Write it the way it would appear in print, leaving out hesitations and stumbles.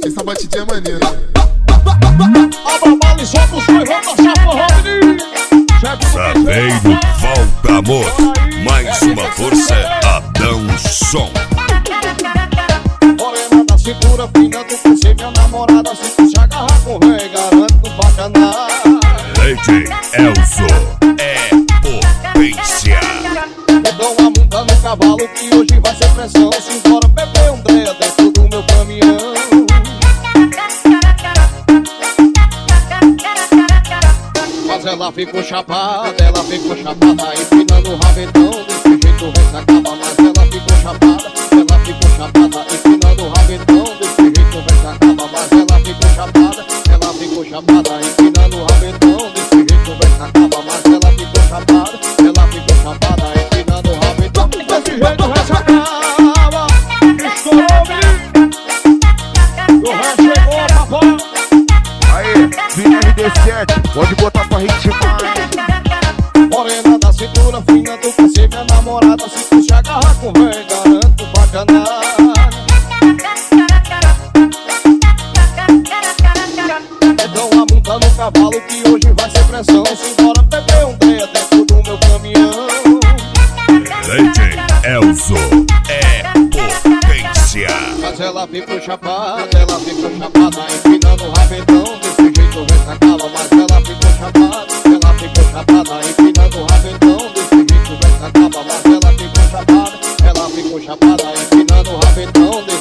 Essa batidinha é maneira. Abra bala e solta os dois, vamos dançar forró, menino. Saveiro, volta amor. Mais uma força, Adão Som. Morena da cintura fina do PC, minha namorada, se tu se agarrar com rei, garanto bacanal. DJ Elzo é potência. Dou uma monta no cavalo que hoje vai ser pressão. Simbora beber um dreia dentro do meu caminhão. Mas ela ficou chapada, empinando o rabetão. Desse jeito o resto acaba, mas ela ficou chapada, empinando o rabetão. Desse jeito o resto acaba, mas ela ficou chapada, empinando o rabetão. Desse jeito o resto acaba, mas ela ficou chapada, empinando o rabetão. Desse jeito o resto acaba. Estourou, menino. O resto chegou, papai. Aê, Vini RD7, pode botar pra ritmar. Morena da cintura fina do PC, minha namorada, se tu se agarrar com rei, garanto bacanal. Dão a monta no cavalo que hoje vai ser pressão. Simbora beber um dreia dentro do meu caminhão. DJ Elzo é potência. Mas ela ficou chapada, empinando o rabetão. Desse jeito o resto acaba, mas ela ficou chapada, empinando o rabetão. Desse jeito o resto acaba, mas ela ficou chapada, empinando o rabetão.